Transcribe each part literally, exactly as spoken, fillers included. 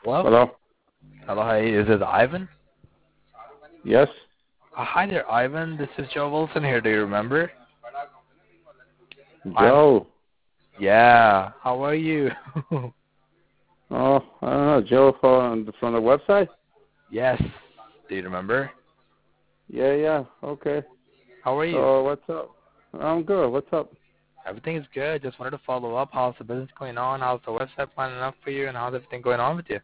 Hello? Hello? Hello, hi, is this Ivan? Yes? Uh, hi there, Ivan. This is Joe Wilson here. Do you remember? I'm. Joe. Yeah. How are you? Oh, I don't know. Joe from, from the website? Yes. Do you remember? Yeah, yeah. Okay. How are you? So what's up? I'm good. What's up? Everything is good. Just wanted to follow up. How's the business going on? How's the website planning up for you? And how's everything going on with you?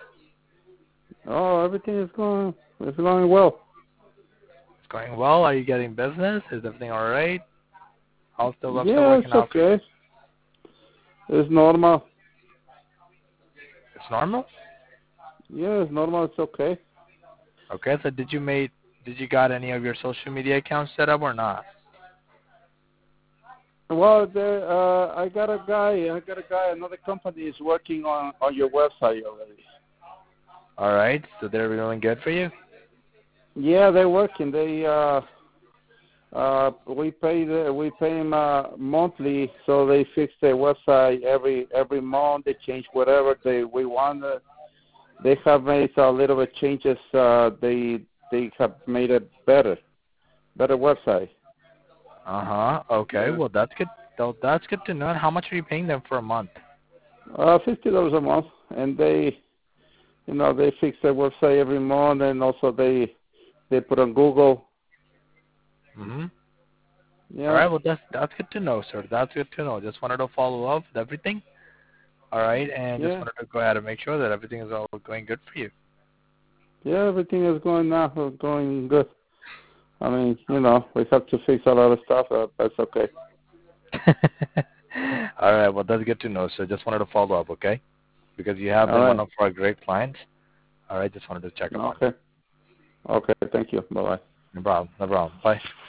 Oh, everything is going, it's going well. It's going well. Are you getting business? Is everything all right? How's the website Yeah, working it's out for you? okay. It's normal. It's normal. Yeah, it's normal. It's okay. Okay. So did you make? Did you got any of your social media accounts set up or not? Well, the, uh, I got a guy, I got a guy, another company is working on, on your website already. All right. So they're doing good for you. Yeah, they're working. They, uh, Uh, we pay the, we pay them uh, monthly, so they fix their website every every month. They change whatever they we want. Uh, they have made a little bit changes. Uh, they they have made it better, better website. Uh huh. Okay. Yeah. Well, that's good. Though that's good to know. How much are you paying them for a month? Uh, fifty dollars a month, and they you know they fix their website every month, and also they they put on Google. Mhm. All Yeah. right. Well, that's that's good to know, sir. That's good to know. Just wanted to follow up with everything. All right, and just Yeah. wanted to go ahead and make sure that everything is all going good for you. Yeah. Everything is going now, going good. I mean, you know, we have to fix a lot of stuff. Uh, that's okay. All right. Well, that's good to know, sir. Just wanted to follow up, okay? Because you have All been one right. of our great clients. All right. Just wanted to check up on you. Okay. Okay. Thank you. Bye-bye. No problem. No problem. Bye.